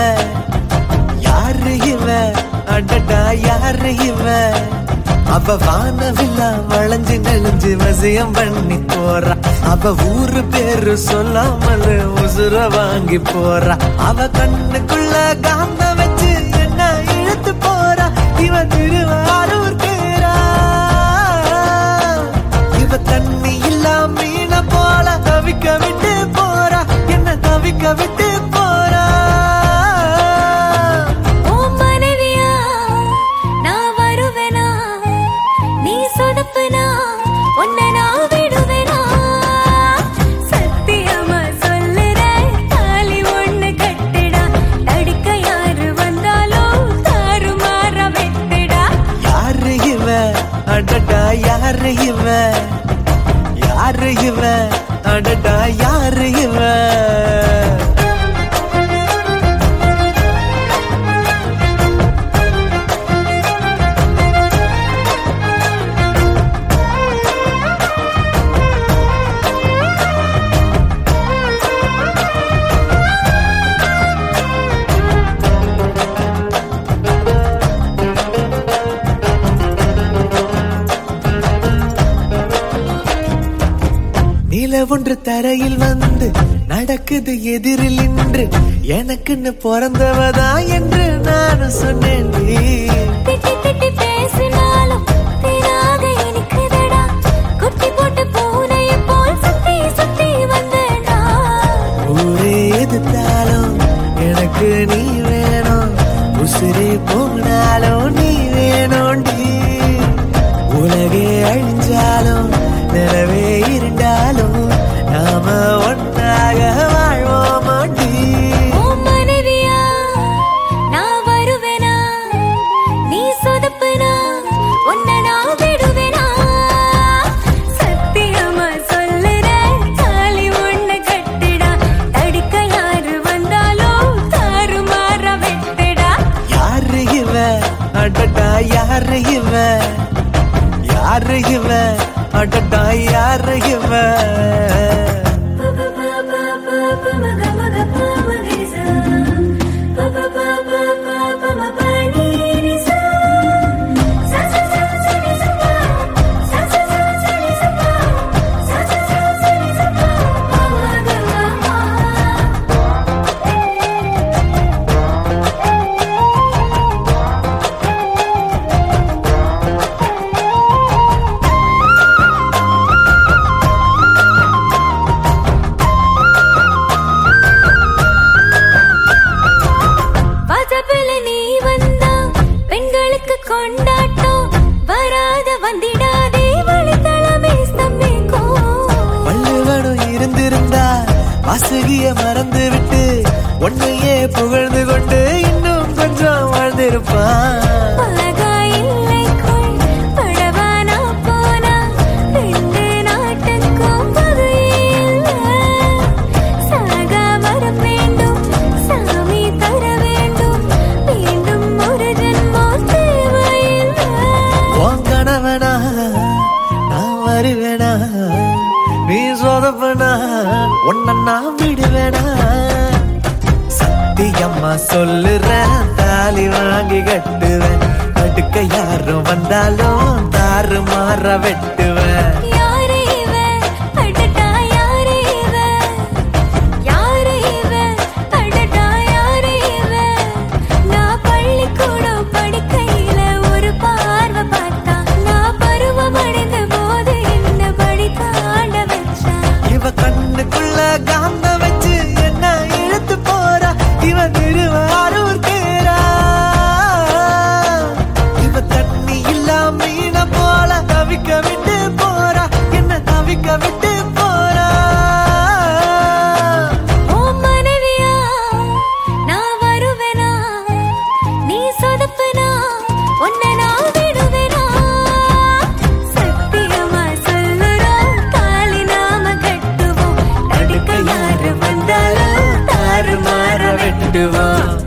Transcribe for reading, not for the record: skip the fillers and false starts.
யாரு இவ அடடா யாரு இவ அவ வானவில்லா வளைஞ்சு நெளிஞ்சு வசியம் பண்ணி போறா அவ ஊரு பேரு சொல்லாமல் உசுர வாங்கி போறா அவ கண்ணுக்குள்ள காந்த வச்சு என்ன இழுத்து போறா இவ திருவாரூர் பேரா இவ தண்ணி இல்லா மீன போல தவிக்க விட்டு போறா என்ன தவிக்க விட்டு போறா அடடா யாரு இவ யாரு இவ அடடா யாரு இவ நில ஒன்று தரையில் வந்து நடக்குது எதிரில் நின்று எனக்குன்னு பிறந்தவதா என்று நானும் சொன்னேன் ஊரே எதிர்த்தாலும் எனக்கு நீ வேணும் உசிரே போனாலும் நீ வேணும்டி உலகே அழிஞ்சாலும் நிலவே இருந்தாலும் நாம ஒன்றாக வாழ்வோமாண்டி மனைவியா நான் வருவேனா நீ சொதப்புனா உன்னை நான் விடுவேனா சத்தியமா சொல்லுற தாலி ஒண்ணு கட்டிடா தடுக்க யாரு வந்தாலும் தாறுமாற வெட்டடா யாரு இவ அடடா யாரு இவ யாரு இவ அடடா யாரு இவ கொண்டாட்டம் வராத வந்திடாதே வழித்தளமே ஸ்தம்பிக்கும் வள்ளுவனும் இருந்திருந்தா வாசுகிய மறந்து விட்டு உன்னையே புகழ்ந்து கொண்டு இன்னும் கொஞ்சம் வாழ்ந்திருப்பான் வருவேனா நீ சொதப்பனா உன்ன நான் விடுவேனா சத்தியம்மா சொல்லுறேன் தாலி வாங்கி கட்டுவேன் அடுக்க யாரும் வந்தாலும் தாறு மாற வெட்டுவேன் கண்ணுக்குள்ள காந்த வச்சு என்ன இழுத்து போறா இவ திருவாரூர் பேரா இவ தண்ணி இல்லா மீன போல தவிக்க விட்டு போறா என்ன தவிக்க விட்டு போறா மனைவியா நான் வருவேனா நீ சொதப்புனா உன்னை நான் விடுவேனா சத்தியமா சொல்லுறோம் தாலி நாம கட்டுவோம் யாரு வந்தாலும் தாறு மாற வெட்டுவான்